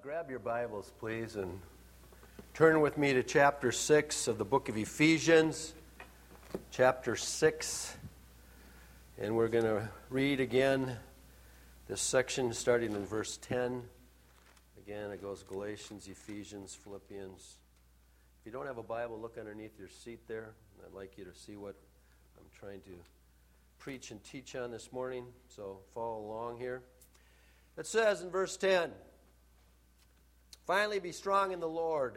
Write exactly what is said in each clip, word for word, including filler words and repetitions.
Grab your Bibles, please, and turn with me to chapter six of the book of Ephesians. Chapter six. And we're going to read again this section starting in verse ten. Again, it goes Galatians, Ephesians, Philippians. If you don't have a Bible, look underneath your seat there. I'd like you to see what I'm trying to preach and teach on this morning, so follow along here. It says in verse ten, "Finally be strong in the Lord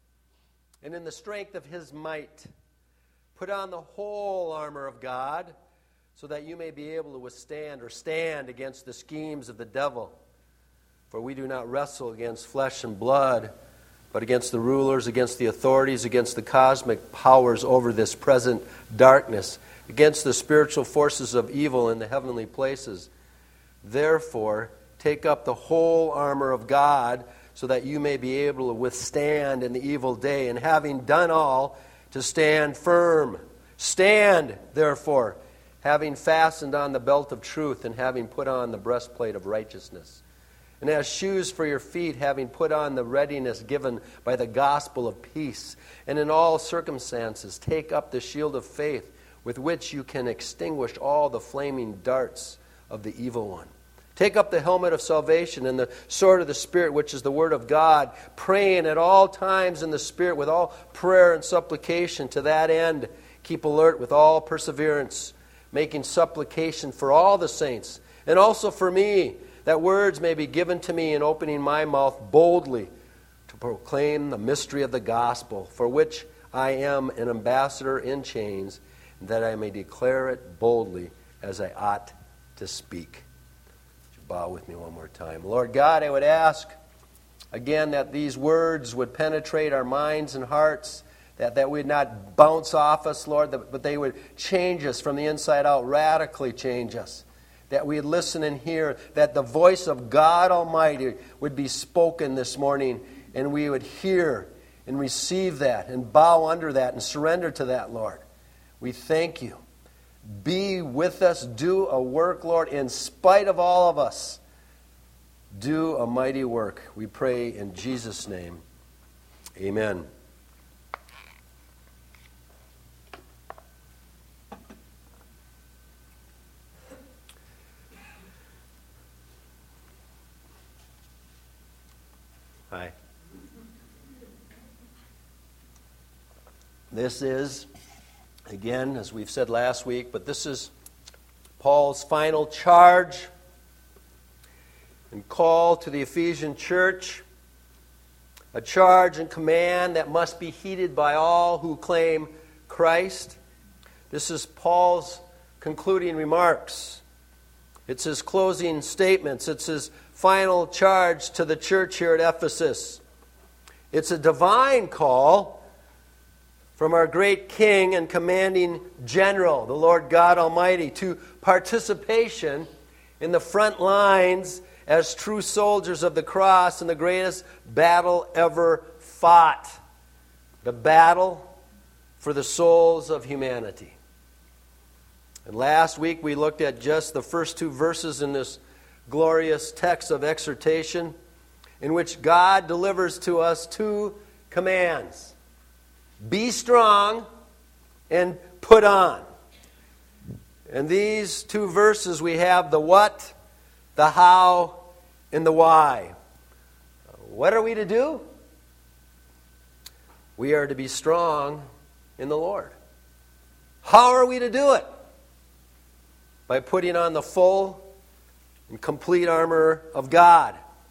and in the strength of his might. Put on the whole armor of God so that you may be able to withstand or stand against the schemes of the devil. For we do not wrestle against flesh and blood, but against the rulers, against the authorities, against the cosmic powers over this present darkness, against the spiritual forces of evil in the heavenly places. Therefore, take up the whole armor of God so that you may be able to withstand in the evil day, and having done all, to stand firm. Stand, therefore, having fastened on the belt of truth, and having put on the breastplate of righteousness. And as shoes for your feet, having put on the readiness given by the gospel of peace. And in all circumstances, take up the shield of faith, with which you can extinguish all the flaming darts of the evil one. Take up the helmet of salvation and the sword of the Spirit, which is the word of God, praying at all times in the Spirit with all prayer and supplication. To that end, keep alert with all perseverance, making supplication for all the saints, and also for me, that words may be given to me in opening my mouth boldly to proclaim the mystery of the gospel, for which I am an ambassador in chains, and that I may declare it boldly as I ought to speak." Bow with me one more time. Lord God, I would ask again that these words would penetrate our minds and hearts, that, that would not bounce off us, Lord, but they would change us from the inside out, radically change us. That we would listen and hear, that the voice of God Almighty would be spoken this morning, and we would hear and receive that and bow under that and surrender to that, Lord. We thank you. Be with us. Do a work, Lord, in spite of all of us. Do a mighty work. We pray in Jesus' name. Amen. Hi. This is, again, as we've said last week, but this is Paul's final charge and call to the Ephesian church, a charge and command that must be heeded by all who claim Christ. This is Paul's concluding remarks. It's his closing statements. It's his final charge to the church here at Ephesus. It's a divine call from our great King and commanding general, the Lord God Almighty, to participation in the front lines as true soldiers of the cross in the greatest battle ever fought, the battle for the souls of humanity. And last week we looked at just the first two verses in this glorious text of exhortation, in which God delivers to us two commands. Be strong and put on. In these two verses we have the what, the how, and the why. What are we to do? We are to be strong in the Lord. How are we to do it? By putting on the full and complete armor of God.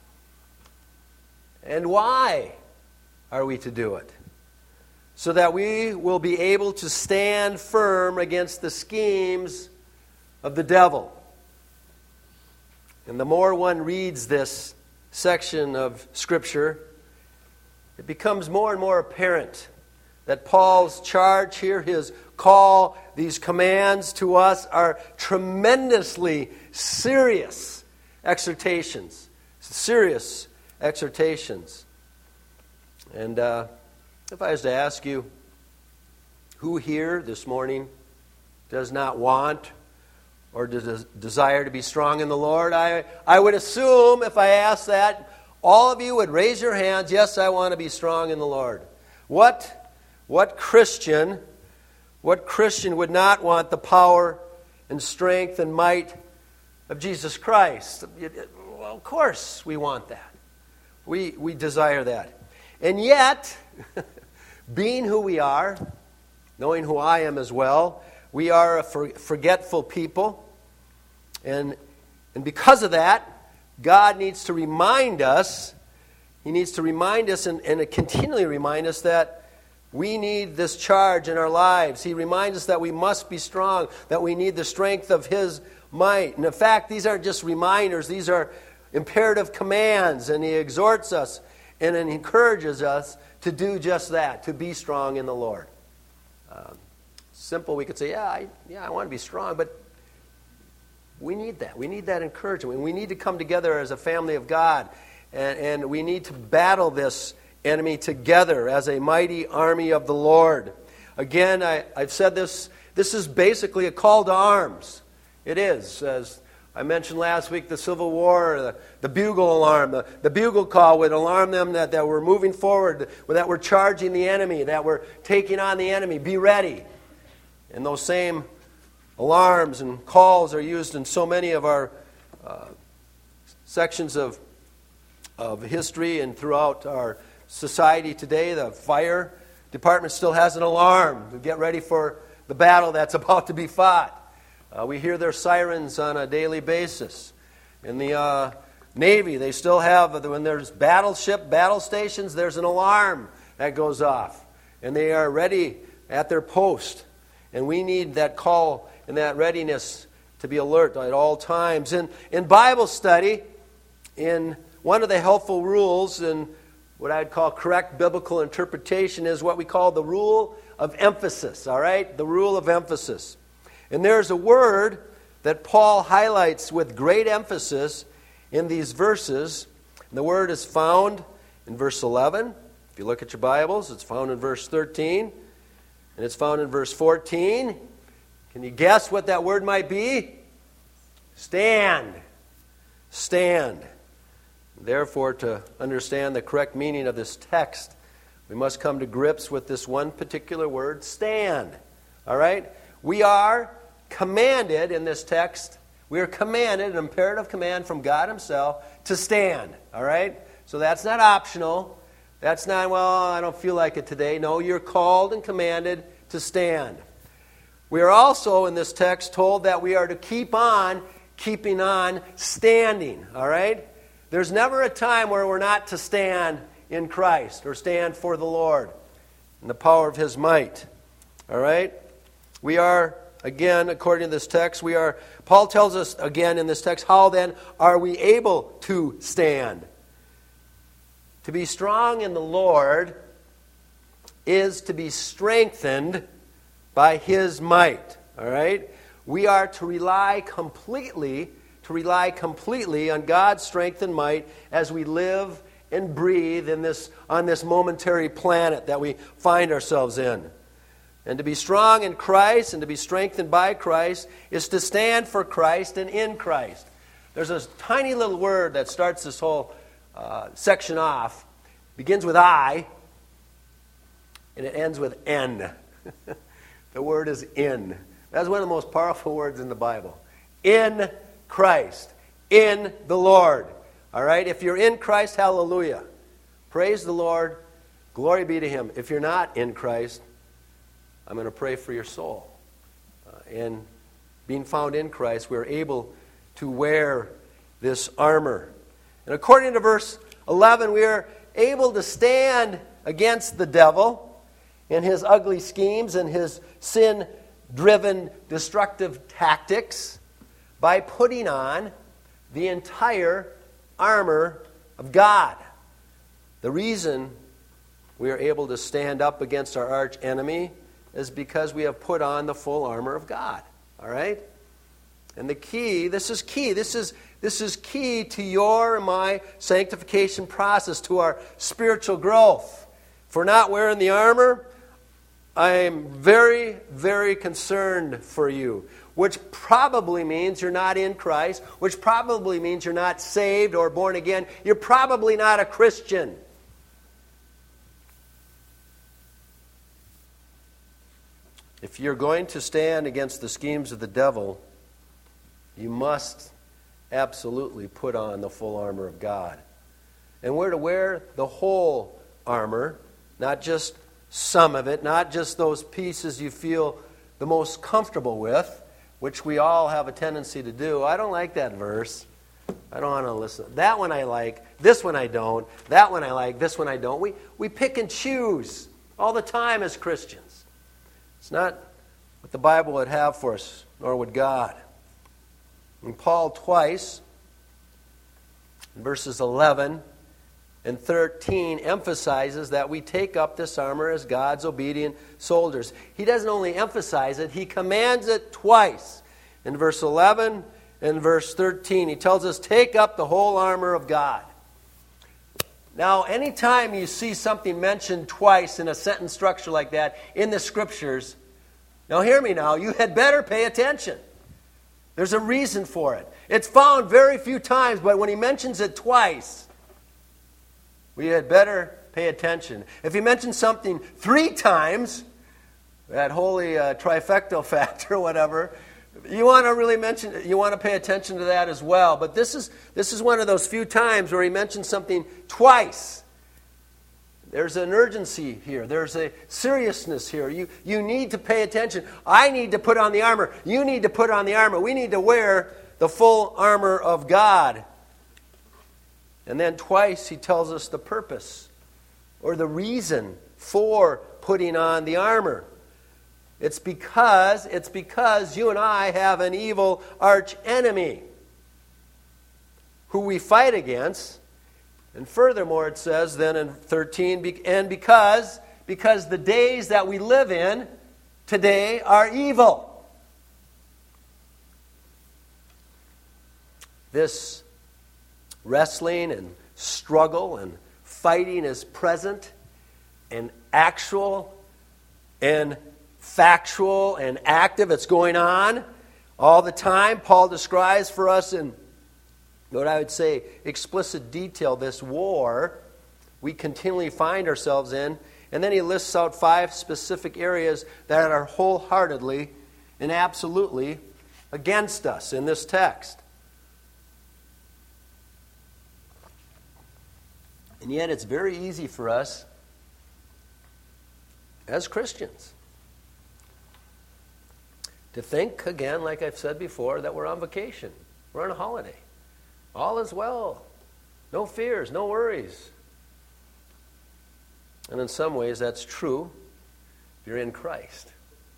And why are we to do it? So that we will be able to stand firm against the schemes of the devil. And the more one reads this section of Scripture, it becomes more and more apparent that Paul's charge here, his call, these commands to us are tremendously serious exhortations. Serious exhortations. And uh, if I was to ask you, who here this morning does not want or does desire to be strong in the Lord, I, I would assume, if I asked that, all of you would raise your hands, yes, I want to be strong in the Lord. What, what Christian, what Christian would not want the power and strength and might of Jesus Christ? Well, of course we want that. We, we desire that. And yet, being who we are, knowing who I am as well, we are a for, forgetful people. And, and because of that, God needs to remind us, He needs to remind us and, and continually remind us that we need this charge in our lives. He reminds us that we must be strong, that we need the strength of His might. And in fact, these aren't just reminders, these are imperative commands, and He exhorts us and encourages us to do just that, to be strong in the Lord. Um, simple, we could say, yeah, I, yeah, I want to be strong, but we need that. We need that encouragement. We need to come together as a family of God, and, and we need to battle this enemy together as a mighty army of the Lord. Again, I, I've said this, this is basically a call to arms. It is. As I mentioned last week, the Civil War, the, the bugle alarm, the, the bugle call would alarm them that, that we're moving forward, that we're charging the enemy, that we're taking on the enemy. Be ready. And those same alarms and calls are used in so many of our uh, sections of, of history and throughout our society today. The fire department still has an alarm to get ready for the battle that's about to be fought. Uh, we hear their sirens on a daily basis. In the uh, Navy, they still have, when there's battleship, battle stations, there's an alarm that goes off. And they are ready at their post. And we need that call and that readiness to be alert at all times. In, in Bible study, in one of the helpful rules in what I'd call correct biblical interpretation is what we call the rule of emphasis, all right? The rule of emphasis. And there's a word that Paul highlights with great emphasis in these verses. And the word is found in verse eleven. If you look at your Bibles, it's found in verse thirteen. And it's found in verse fourteen. Can you guess what that word might be? Stand. Stand. Therefore, to understand the correct meaning of this text, we must come to grips with this one particular word, stand. All right? We are commanded in this text, we are commanded, an imperative command from God Himself, to stand. All right? So that's not optional. That's not, well, I don't feel like it today. No, you're called and commanded to stand. We are also in this text told that we are to keep on keeping on standing. All right? There's never a time where we're not to stand in Christ or stand for the Lord in the power of His might. All right? We are, again, according to this text, we are, Paul tells us again in this text, how then are we able to stand? To be strong in the Lord is to be strengthened by His might. All right? We are to rely completely, to rely completely on God's strength and might as we live and breathe in this, on this momentary planet that we find ourselves in. And to be strong in Christ and to be strengthened by Christ is to stand for Christ and in Christ. There's a tiny little word that starts this whole uh, section off. It begins with I, and it ends with N. The word is in. That's one of the most powerful words in the Bible. In Christ. In the Lord. All right? If you're in Christ, hallelujah. Praise the Lord. Glory be to Him. If you're not in Christ, I'm going to pray for your soul. Uh, and being found in Christ, we're able to wear this armor. And according to verse eleven, we are able to stand against the devil and his ugly schemes and his sin-driven destructive tactics by putting on the entire armor of God. The reason we are able to stand up against our arch enemy is because we have put on the full armor of God. All right? And the key, this is key, this is, this is key to your and my sanctification process, to our spiritual growth. If we're not wearing the armor, I am very, very concerned for you. which probably means you're not in Christ, which probably means you're not saved or born again. You're probably not a Christian. If you're going to stand against the schemes of the devil, you must absolutely put on the full armor of God. And we're to wear the whole armor, not just some of it, not just those pieces you feel the most comfortable with, which we all have a tendency to do. I don't like that verse. I don't want to listen. That one I like. This one I don't. That one I like. This one I don't. We, we pick and choose all the time as Christians. It's not what the Bible would have for us, nor would God. And Paul twice, in verses eleven and thirteen, emphasizes that we take up this armor as God's obedient soldiers. He doesn't only emphasize it, he commands it twice. In verse eleven and verse thirteen, he tells us, take up the whole armor of God. Now, anytime you see something mentioned twice in a sentence structure like that in the Scriptures, now hear me now, you had better pay attention. There's a reason for it. It's found very few times, but when he mentions it twice, we had better pay attention. If he mentions something three times, that holy uh, trifecta factor or whatever, you want to really mention, you want to pay attention to that as well. But this is this is one of those few times where he mentions something twice. There's an urgency here. There's a seriousness here. You, you need to pay attention. I need to put on the armor. You need to put on the armor. We need to wear the full armor of God. And then twice he tells us the purpose or the reason for putting on the armor. It's because, it's because you and I have an evil arch enemy who we fight against. And furthermore, it says then in thirteen, and because, because the days that we live in today are evil. This wrestling and struggle and fighting is present and actual and factual and active. It's going on all the time. Paul describes for us in what I would say explicit detail this war we continually find ourselves in. And then he lists out five specific areas that are wholeheartedly and absolutely against us in this text. And yet it's very easy for us as Christians to think, again, like I've said before, that we're on vacation. We're on a holiday. All is well. No fears, no worries. And in some ways that's true if you're in Christ.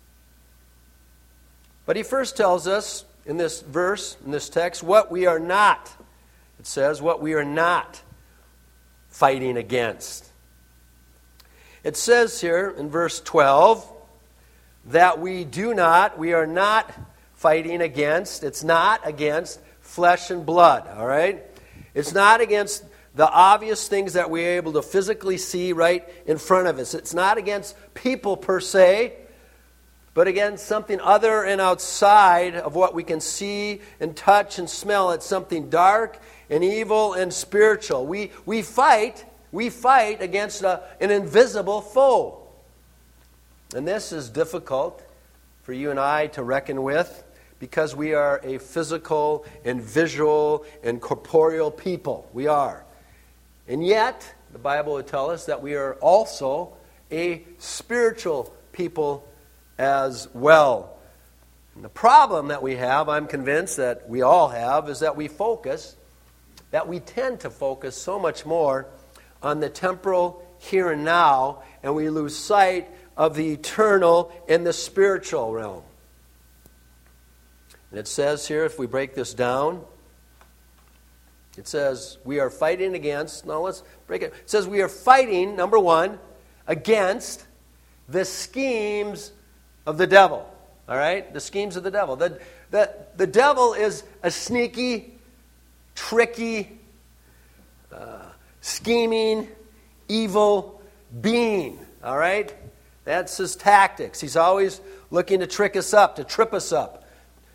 But he first tells us in this verse, in this text, what we are not. It says what we are not fighting against. It says here in verse twelve that we do not, we are not fighting against, it's not against flesh and blood, all right? It's not against the obvious things that we're able to physically see right in front of us. It's not against people per se, but against something other and outside of what we can see and touch and smell. It's something dark and evil and spiritual. We we fight, we fight against a, an invisible foe. And this is difficult for you and I to reckon with because we are a physical and visual and corporeal people. We are. And yet, the Bible would tell us that we are also a spiritual people as well. And the problem that we have, I'm convinced that we all have, is that we focus, that we tend to focus so much more on the temporal here and now, and we lose sight of the eternal and the spiritual realm. And it says here, if we break this down, it says we are fighting against, now let's break it. It says we are fighting, number one, against the schemes of the devil. All right? The schemes of the devil. The, the, the devil is a sneaky, tricky, uh, scheming, evil being. All right? That's his tactics. He's always looking to trick us up, to trip us up.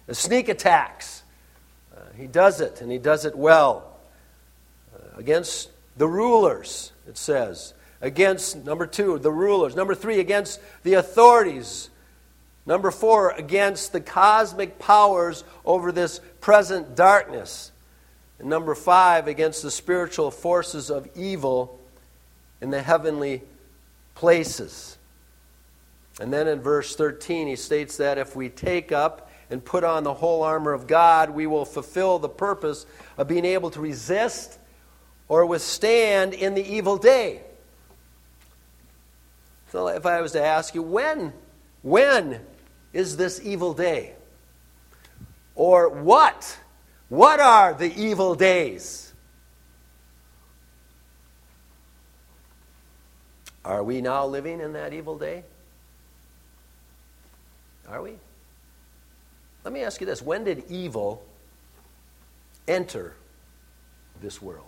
The sneak attacks. Uh, he does it, and he does it well. Uh, against the rulers, it says. Against, number two, the rulers. Number three, against the authorities. Number four, against the cosmic powers over this present darkness. And number five, against the spiritual forces of evil in the heavenly places. And then in verse thirteen, he states that if we take up and put on the whole armor of God, we will fulfill the purpose of being able to resist or withstand in the evil day. So if I was to ask you, when, when is this evil day? Or what? What are the evil days? Are we now living in that evil day? Are we? Let me ask you this. When did evil enter this world?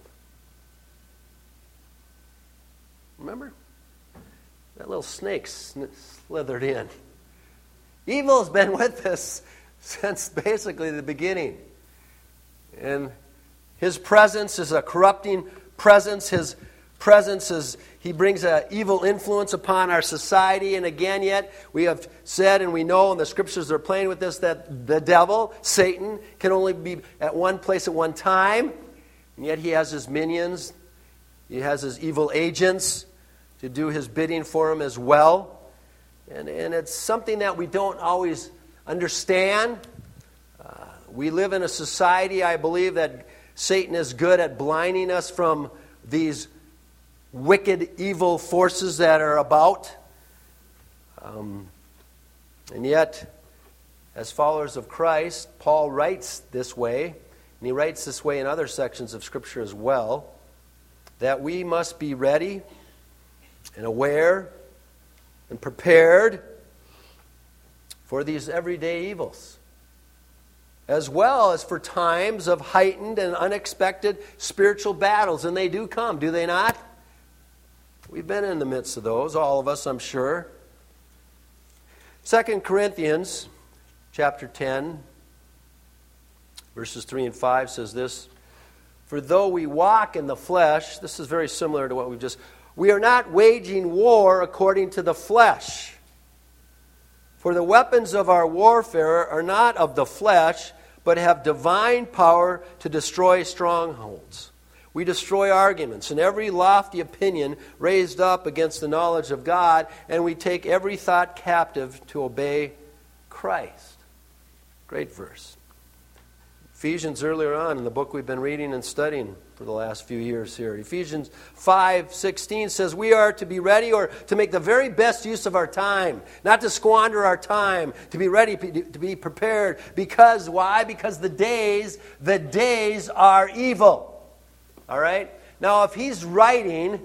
Remember? That little snake slithered in. Evil's been with us since basically the beginning. And his presence is a corrupting presence. His presence is, he brings an evil influence upon our society. And again, yet, we have said and we know, and the scriptures are playing with this, that the devil, Satan, can only be at one place at one time. And yet he has his minions. He has his evil agents to do his bidding for him as well. And, and it's something that we don't always understand. Uh, we live in a society, I believe, that Satan is good at blinding us from these wicked, evil forces that are about. Um, and yet, as followers of Christ, Paul writes this way, and he writes this way in other sections of Scripture as well, that we must be ready and aware and prepared for these everyday evils, as well as for times of heightened and unexpected spiritual battles. And they do come, do they not? We've been in the midst of those, all of us, I'm sure. Second Corinthians chapter ten, verses three and five says this, "For though we walk in the flesh," this is very similar to what we've just, "we are not waging war according to the flesh. For the weapons of our warfare are not of the flesh, but have divine power to destroy strongholds. We destroy arguments and every lofty opinion raised up against the knowledge of God, and we take every thought captive to obey Christ." Great verse. Ephesians, earlier on in the book we've been reading and studying for the last few years here, Ephesians five sixteen says we are to be ready, or to make the very best use of our time, not to squander our time, to be ready, to be prepared. Because, why? Because the days, the days are evil. All right? Now, if he's writing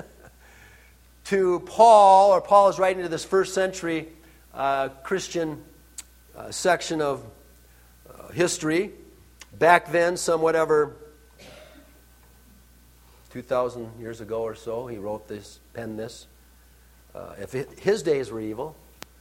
to Paul, or Paul is writing to this first century uh, Christian uh, section of uh, history, back then, some whatever, two thousand years ago or so, he wrote this, penned this. Uh, if it, his days were evil,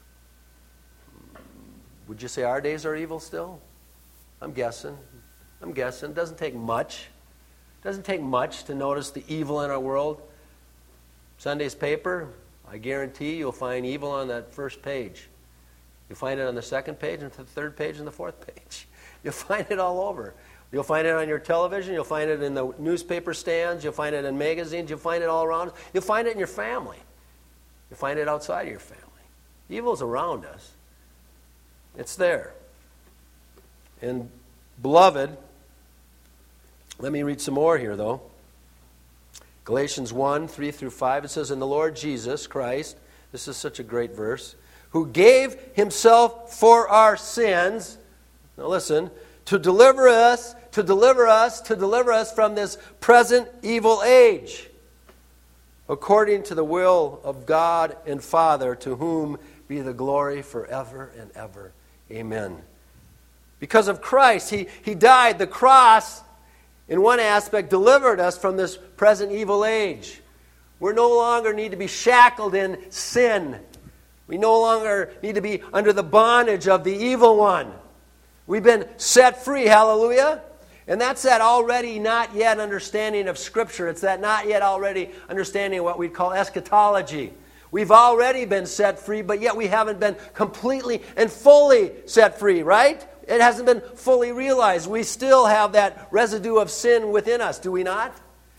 would you say our days are evil still? I'm guessing. I'm guessing. It doesn't take much. It doesn't take much to notice the evil in our world. Sunday's paper, I guarantee you'll find evil on that first page. You'll find it on the second page, and the third page, and the fourth page. You'll find it all over. You'll find it on your television. You'll find it in the newspaper stands. You'll find it in magazines. You'll find it all around. You'll find it in your family. You'll find it outside of your family. Evil's around us. It's there. And beloved, let me read some more here, though. Galatians one, three through five, it says, "In the Lord Jesus Christ," this is such a great verse, "who gave himself for our sins," now listen, "to deliver us, to deliver us, to deliver us from this present evil age, according to the will of God and Father, to whom be the glory forever and ever. Amen." Because of Christ, he, he died. The cross, in one aspect, delivered us from this present evil age. We no longer need to be shackled in sin. We no longer need to be under the bondage of the evil one. We've been set free, hallelujah. And that's that already not yet understanding of Scripture. It's that not yet already understanding of what we call eschatology. We've already been set free, but yet we haven't been completely and fully set free, right? It hasn't been fully realized. We still have that residue of sin within us, do we not?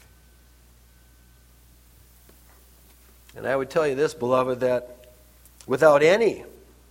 And I would tell you this, beloved, that without any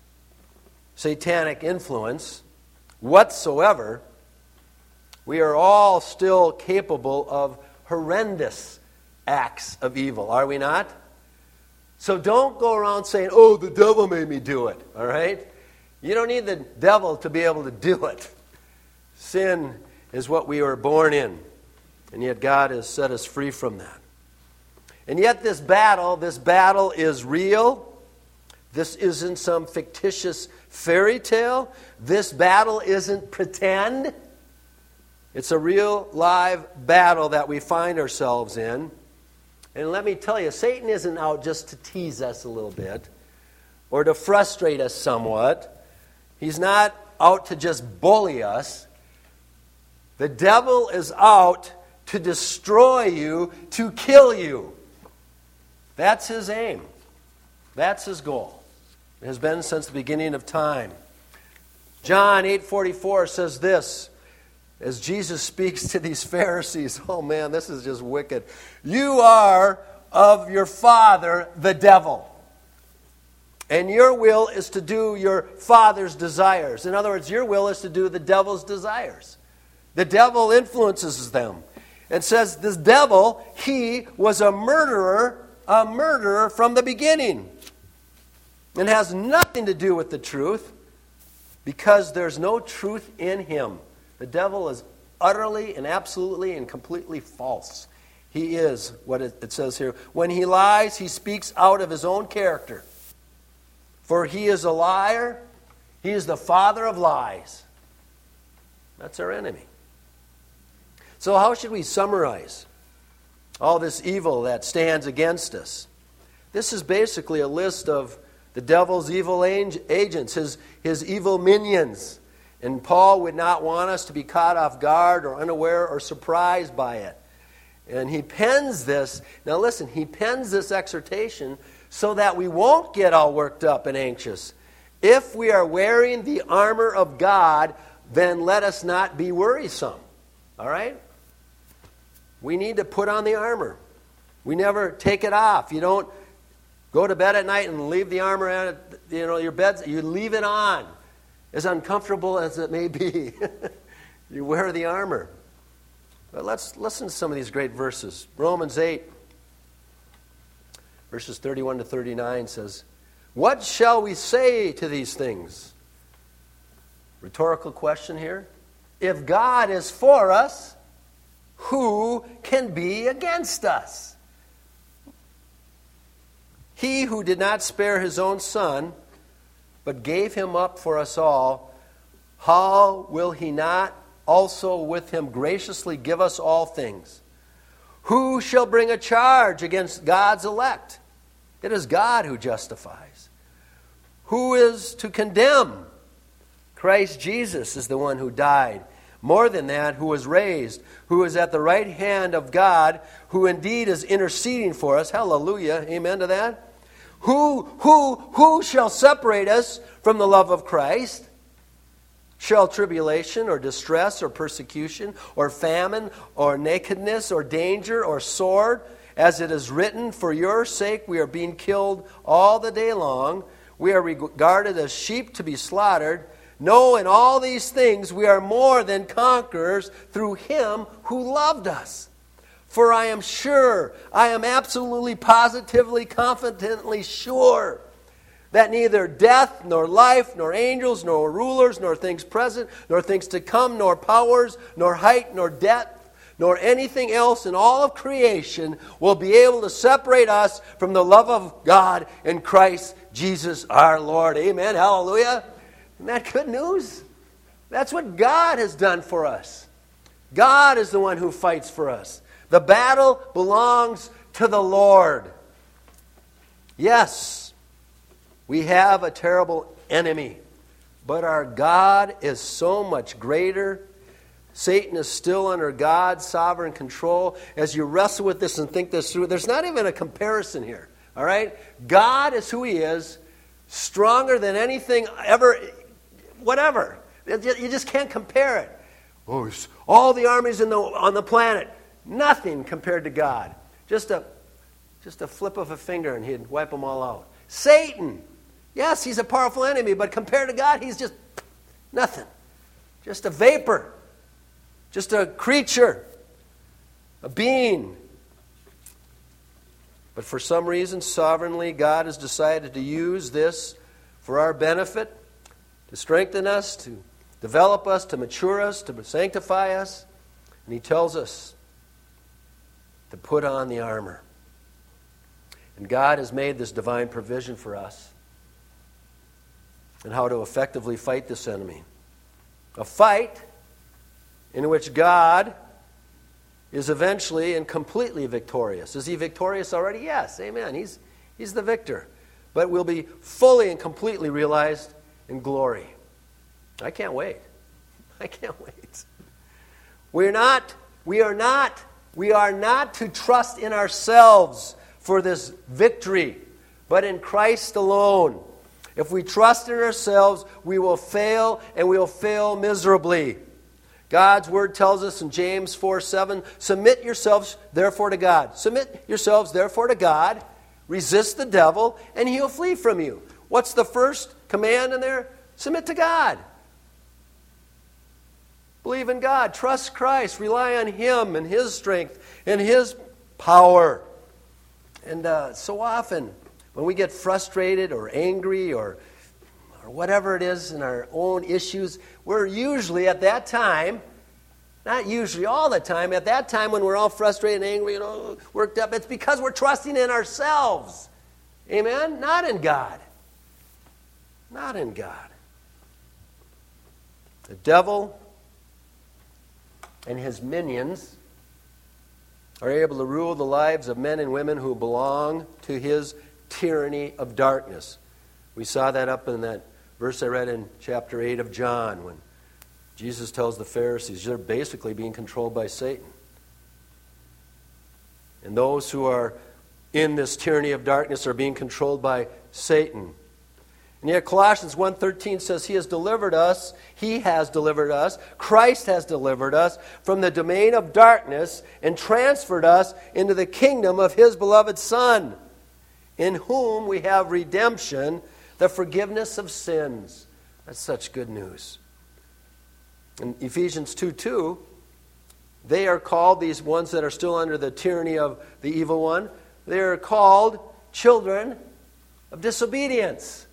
satanic influence whatsoever, we are all still capable of horrendous acts of evil, are we not? So don't go around saying, oh, the devil made me do it, all right? You don't need the devil to be able to do it. Sin is what we were born in, and yet God has set us free from that. And yet this battle, this battle is real. This isn't some fictitious fairy tale. This battle isn't pretend. It's a real live battle that we find ourselves in. And let me tell you, Satan isn't out just to tease us a little bit or to frustrate us somewhat. He's not out to just bully us. The devil is out to destroy you, to kill you. That's his aim. That's his goal. It has been since the beginning of time. John eight forty-four says this, as Jesus speaks to these Pharisees. Oh man, this is just wicked. You are of your father, the devil, and your will is to do your father's desires. In other words, your will is to do the devil's desires. The devil influences them. It says this devil, he was a murderer, a murderer from the beginning. And has nothing to do with the truth because there's no truth in him. The devil is utterly and absolutely and completely false. He is what it says here. When he lies, he speaks out of his own character. For he is a liar. He is the father of lies. That's our enemy. So how should we summarize all this evil that stands against us? This is basically a list of the devil's evil agents, his, his evil minions. And Paul would not want us to be caught off guard or unaware or surprised by it. And he pens this, now listen, he pens this exhortation so that we won't get all worked up and anxious. If we are wearing the armor of God, then let us not be worrisome. All right? We need to put on the armor. We never take it off. You don't go to bed at night and leave the armor at you know your bed. You leave it on, as uncomfortable as it may be. You wear the armor. But let's listen to some of these great verses. Romans eight, verses thirty-one to thirty-nine says, "What shall we say to these things?" Rhetorical question here. If God is for us, who can be against us? He who did not spare his own son, but gave him up for us all, how will he not also with him graciously give us all things? Who shall bring a charge against God's elect? It is God who justifies. Who is to condemn? Christ Jesus is the one who died. More than that, who was raised, who is at the right hand of God, who indeed is interceding for us. Hallelujah. Amen to that. Who, who, who shall separate us from the love of Christ? Shall tribulation or distress or persecution or famine or nakedness or danger or sword? As it is written, for your sake we are being killed all the day long. We are regarded as sheep to be slaughtered. No, in all these things we are more than conquerors through him who loved us. For I am sure, I am absolutely, positively, confidently sure that neither death, nor life, nor angels, nor rulers, nor things present, nor things to come, nor powers, nor height, nor depth, nor anything else in all of creation will be able to separate us from the love of God in Christ Jesus our Lord. Amen. Hallelujah. Isn't that good news? That's what God has done for us. God is the one who fights for us. The battle belongs to the Lord. Yes, we have a terrible enemy, But our God is so much greater. Satan is still under God's sovereign control. As you wrestle with this and think this through, there's not even a comparison here. All right? God is who He is, stronger than anything ever, whatever. You just can't compare it. Oh, all the armies in the, on the planet, nothing compared to God. Just a, just a flip of a finger and He'd wipe them all out. Satan, yes, he's a powerful enemy, but compared to God, he's just nothing. Just a vapor. Just a creature, a being. But for some reason, sovereignly, God has decided to use this for our benefit, to strengthen us, to develop us, to mature us, to sanctify us. And He tells us to put on the armor. And God has made this divine provision for us and how to effectively fight this enemy. A fight in which God is eventually and completely victorious. Is He victorious already? Yes, amen. He's, he's the victor. But will be fully and completely realized in glory. I can't wait. I can't wait. We're not, we are not, we are not to trust in ourselves for this victory, but in Christ alone. If we trust in ourselves, we will fail, and we will fail miserably. God's Word tells us in James four seven, submit yourselves therefore to God. Submit yourselves therefore to God. Resist the devil, and he'll flee from you. What's the first command in there? Submit to God. Believe in God. Trust Christ. Rely on Him and His strength and His power. And uh, so often, when we get frustrated or angry or or whatever it is in our own issues, we're usually at that time, not usually all the time, at that time when we're all frustrated and angry and all worked up, it's because we're trusting in ourselves. Amen? Not in God. Not in God. The devil and his minions are able to rule the lives of men and women who belong to his tyranny of darkness. We saw that up in that verse I read in chapter eight of John when Jesus tells the Pharisees they're basically being controlled by Satan. And those who are in this tyranny of darkness are being controlled by Satan. And yet Colossians one thirteen says He has delivered us, He has delivered us, Christ has delivered us from the domain of darkness and transferred us into the kingdom of His beloved Son, in whom we have redemption, the forgiveness of sins. That's such good news. In Ephesians two two, they are called, these ones that are still under the tyranny of the evil one, they are called children of disobedience.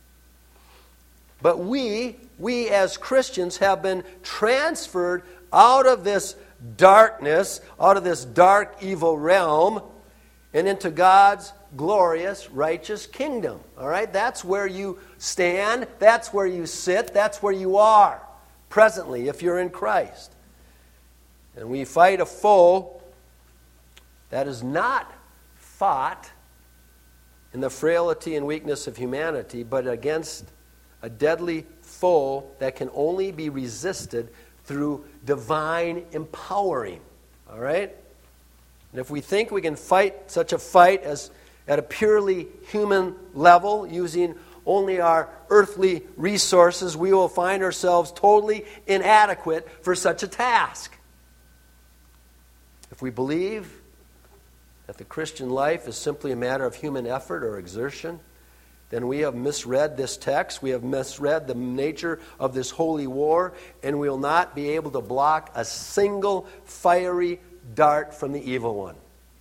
But we, we as Christians have been transferred out of this darkness, out of this dark, evil realm, and into God's glorious, righteous kingdom. All right? That's where you stand. That's where you sit. That's where you are presently if you're in Christ. And we fight a foe that is not fought in the frailty and weakness of humanity, but against a deadly foe that can only be resisted through divine empowering. All right? And if we think we can fight such a fight as at a purely human level, using only our earthly resources, we will find ourselves totally inadequate for such a task. If we believe that the Christian life is simply a matter of human effort or exertion, then we have misread this text, we have misread the nature of this holy war, and we will not be able to block a single fiery dart from the evil one.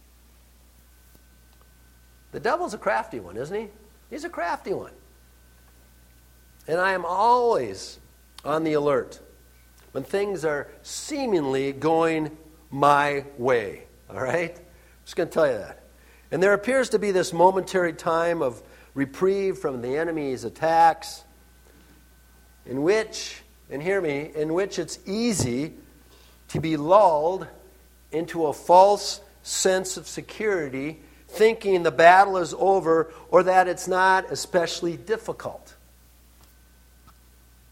The devil's a crafty one, isn't he? He's a crafty one. And I am always on the alert when things are seemingly going my way. All right? I'm just going to tell you that. And there appears to be this momentary time of reprieve from the enemy's attacks in which, and hear me, in which it's easy to be lulled into a false sense of security, thinking the battle is over or that it's not especially difficult.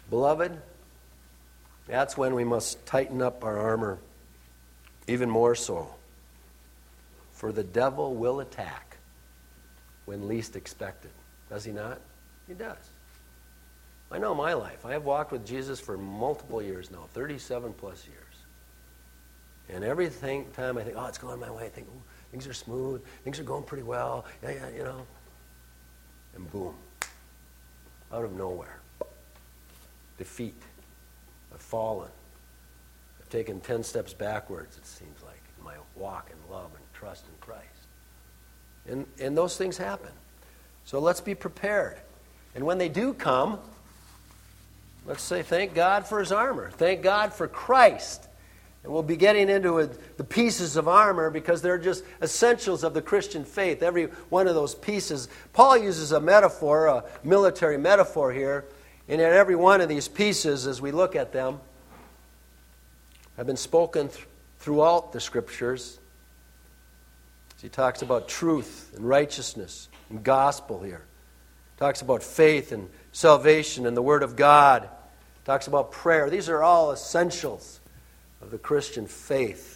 Beloved, that's when we must tighten up our armor even more so. For the devil will attack when least expected. Does he not? He does. I know my life. I have walked with Jesus for multiple years now, thirty-seven plus years. And every thing, time I think, oh, it's going my way, I think, oh, things are smooth, things are going pretty well, yeah, yeah, you know. And boom, out of nowhere, defeat. I've fallen. I've taken ten steps backwards, it seems like, in my walk in love and trust in Christ. And, and those things happen. So let's be prepared. And when they do come, let's say thank God for his armor. Thank God for Christ. And we'll be getting into it, the pieces of armor, because they're just essentials of the Christian faith. Every one of those pieces. Paul uses a metaphor, a military metaphor here. And in every one of these pieces, as we look at them, have been spoken th- throughout the Scriptures. He talks about truth and righteousness and gospel here. Talks about faith and salvation and the Word of God. Talks about prayer. These are all essentials of the Christian faith.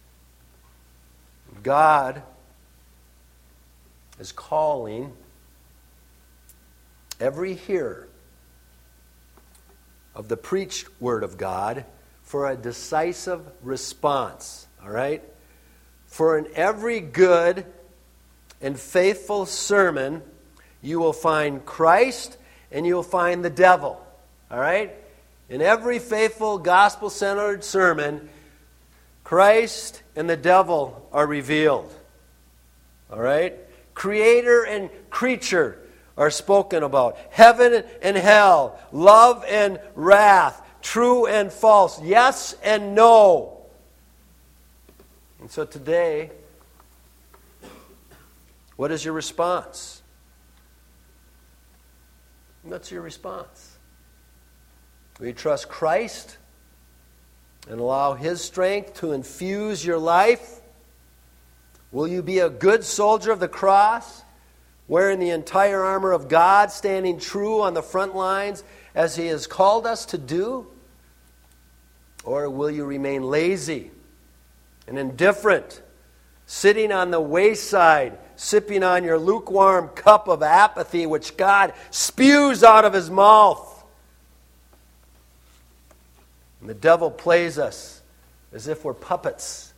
God is calling every hearer of the preached Word of God for a decisive response. All right? For in every good and faithful sermon, you will find Christ and you will find the devil. All right? In every faithful, gospel-centered sermon, Christ and the devil are revealed. All right? Creator and creature are spoken about. Heaven and hell. Love and wrath. True and false. Yes and no. And so today, what is your response? What's your response? Will you trust Christ and allow his strength to infuse your life? Will you be a good soldier of the cross, wearing the entire armor of God, standing true on the front lines as he has called us to do? Or will you remain lazy and indifferent, sitting on the wayside, sipping on your lukewarm cup of apathy which God spews out of his mouth? And the devil plays us as if we're puppets.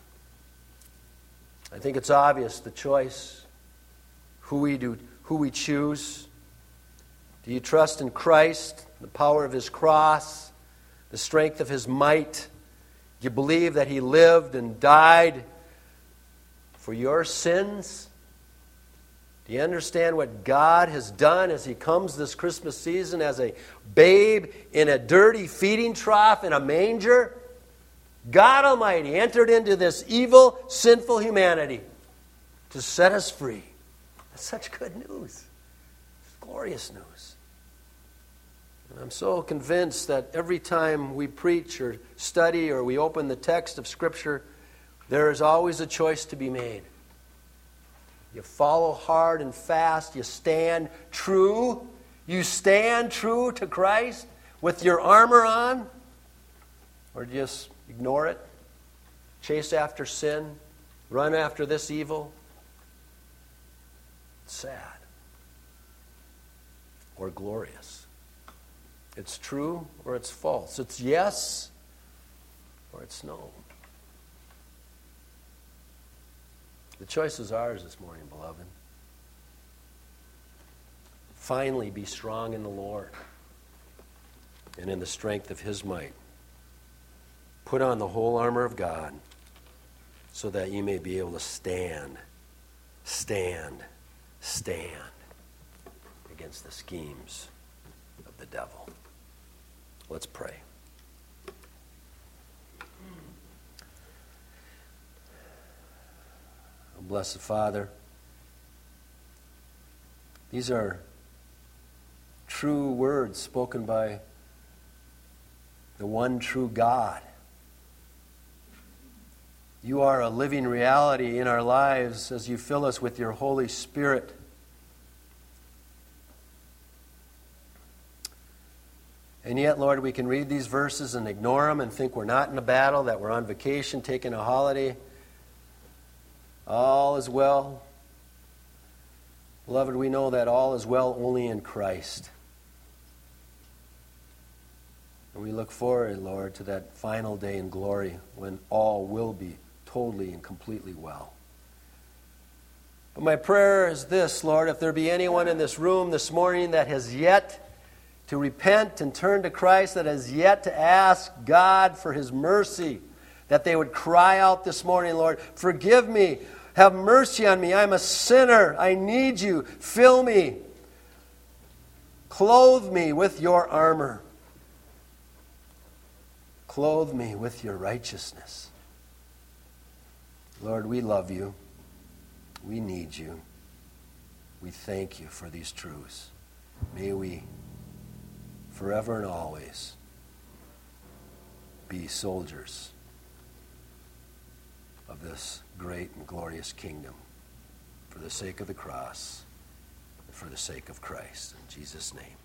I think it's obvious the choice, who we do, who we choose. Do you trust in Christ, the power of his cross, the strength of his might? Do you believe that he lived and died for your sins? Do you understand what God has done as he comes this Christmas season as a babe in a dirty feeding trough in a manger? God Almighty entered into this evil, sinful humanity to set us free. That's such good news. It's glorious news. And I'm so convinced that every time we preach or study or we open the text of Scripture, there is always a choice to be made. You follow hard and fast. You stand true. You stand true to Christ with your armor on. Or just ignore it. Chase after sin. Run after this evil. It's sad. Or glorious. It's true or it's false. It's yes or it's no. The choice is ours this morning, beloved. Finally, be strong in the Lord and in the strength of his might. Put on the whole armor of God so that you may be able to stand, stand, stand against the schemes of the devil. Let's pray. Blessed Father, these are true words spoken by the one true God. You are a living reality in our lives as you fill us with your Holy Spirit. And yet, Lord, we can read these verses and ignore them and think we're not in a battle, that we're on vacation, taking a holiday. All is well. Beloved, we know that all is well only in Christ. And we look forward, Lord, to that final day in glory when all will be totally and completely well. But my prayer is this, Lord, if there be anyone in this room this morning that has yet to repent and turn to Christ, that has yet to ask God for His mercy, that they would cry out this morning, Lord, forgive me, have mercy on me, I'm a sinner, I need you, fill me, clothe me with your armor. Clothe me with your righteousness. Lord, we love you. We need you. We thank you for these truths. May we forever and always be soldiers of this great and glorious kingdom for the sake of the cross and for the sake of Christ. In Jesus' name.